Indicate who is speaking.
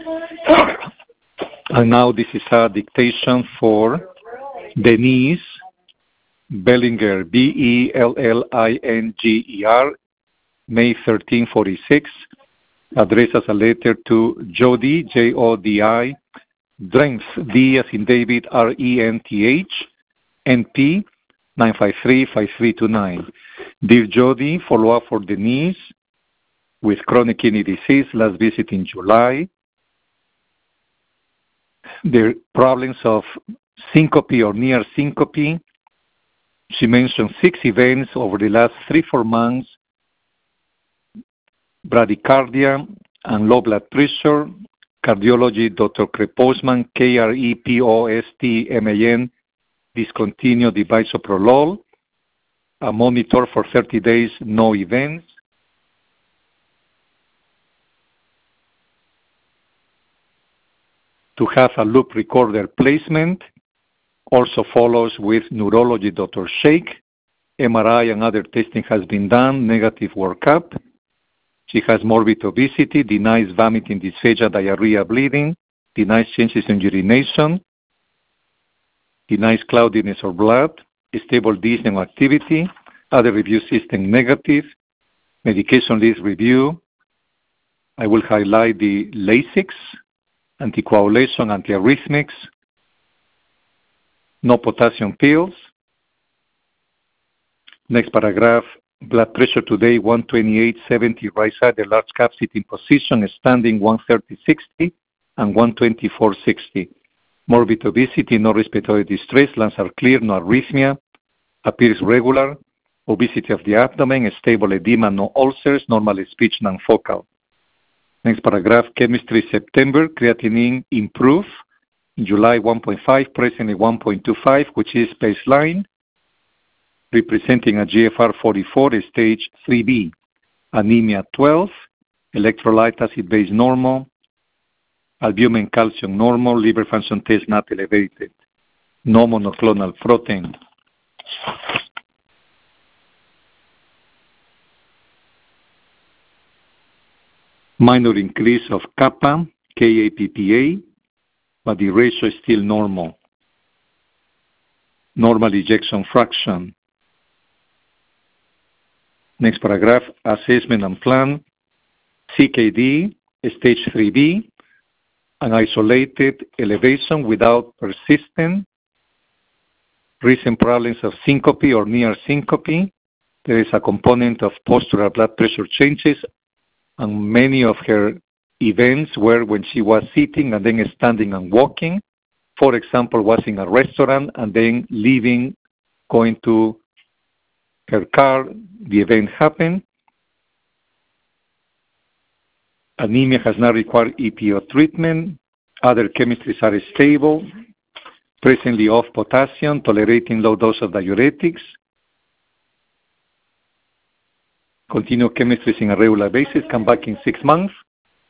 Speaker 1: And now this is a dictation for Denise Bellinger, Bellinger, May 1346, addressed as a letter to Jody, Jodi, Drenth, D as in David, Renth, NP 953-5329. Dear Jody, follow-up for Denise with chronic kidney disease, last visit in July. The problems of syncope or near syncope. She mentioned 6 events over the last 3-4 months: bradycardia and low blood pressure. Cardiology, Dr. Krepostman, Krepostman, discontinued the bisoprolol. A monitor for 30 days, no events. To have a loop recorder placement. Also follows with neurology, Dr. Sheikh. MRI and other testing has been done, negative workup. She has morbid obesity, denies vomiting, dysphagia, diarrhea, bleeding, denies changes in urination, denies cloudiness or blood, stable dyspnea activity, other review system negative, medication list review. I will highlight the Lasix, anticoagulation, antiarrhythmics, no potassium pills. Next paragraph, blood pressure today 128/70, right side, the large cap sitting position, standing 130/60 and 124/60. Morbid obesity, no respiratory distress, lungs are clear, no arrhythmia, appears regular. Obesity of the abdomen, stable edema, no ulcers, normal speech, non-focal. Next paragraph, chemistry September, creatinine improved. In July 1.5, presently 1.25, which is baseline, representing a GFR 44, stage 3B. Anemia 12, electrolyte acid base normal, albumin calcium normal, liver function test not elevated, no monoclonal protein. Minor increase of kappa, KAPPA, but the ratio is still normal. Normal ejection fraction. Next paragraph, assessment and plan. CKD, stage 3B, an isolated elevation without persistent. Recent problems of syncope or near syncope. There is a component of postural blood pressure changes, and many of her events were when she was sitting and then standing and walking. For example, was in a restaurant and then leaving, going to her car, the event happened. Anemia has not required EPO treatment. Other chemistries are stable. Presently off potassium, tolerating low dose of diuretics. Continue chemistries in a regular basis. Come back in 6 months.